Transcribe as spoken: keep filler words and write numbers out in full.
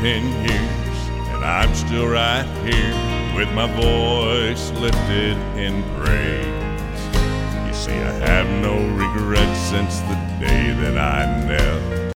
ten years, and I'm still right here with my voice lifted in praise. You see, I have no regrets since the day that I knelt